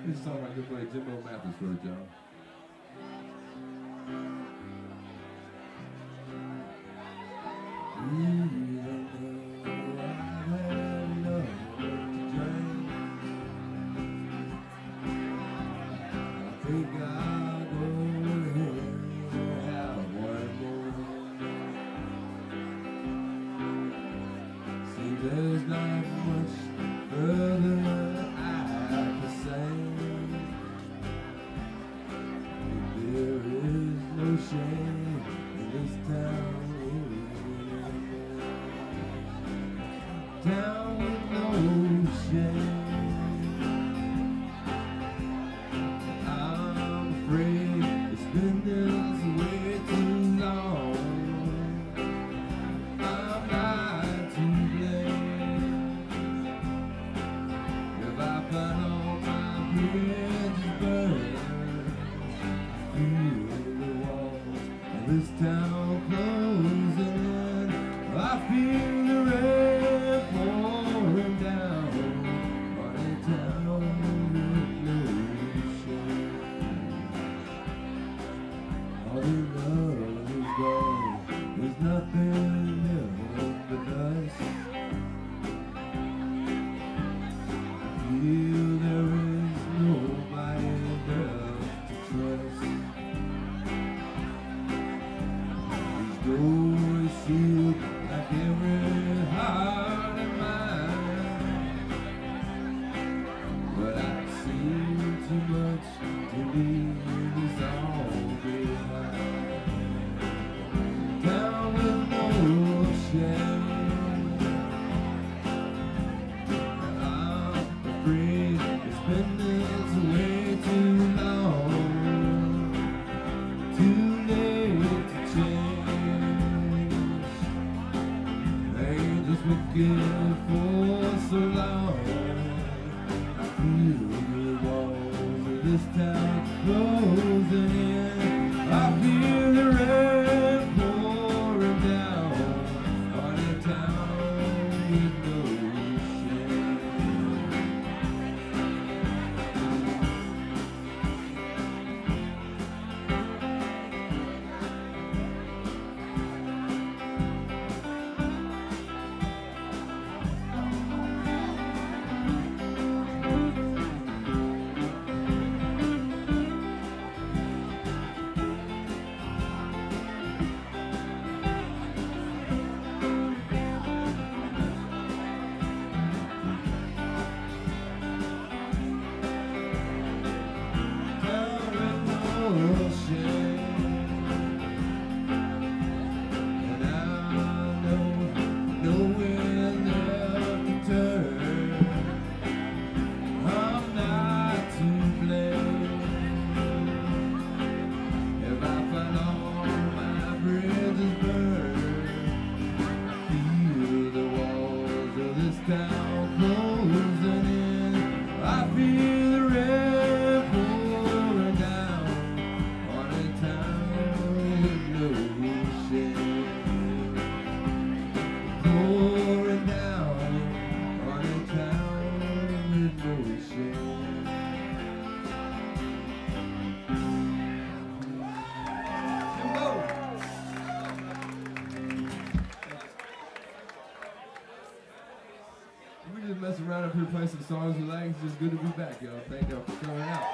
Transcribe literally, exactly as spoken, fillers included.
This song I could play Jimbo Mathis for John. There's not much further I can say. There is no shame in this town. Town with no shame. I'm afraid it's been this way too long. I'm not to blame if I find all my bridges burned. I feel the walls of this town closing in. I feel the rain pouring down on a town with no shame. All the love is gone. There's nothing left but dust. I feel there is nobody left to trust. These doors sealed like every heart of mine. But I've seen too much to leave this all behind. Down with no shame. I'm afraid it's been this way too long. Too late to change. Angels wicked for so long. I feel the walls of this town closing in. I feel the rain pouring down on a town with no shame. Town closing in. I feel the rain pouring down on a town with no shame. Pouring down on a town with no shame. We just mess around up here, play some songs we like. It's just good to be back, y'all. Thank y'all for coming out.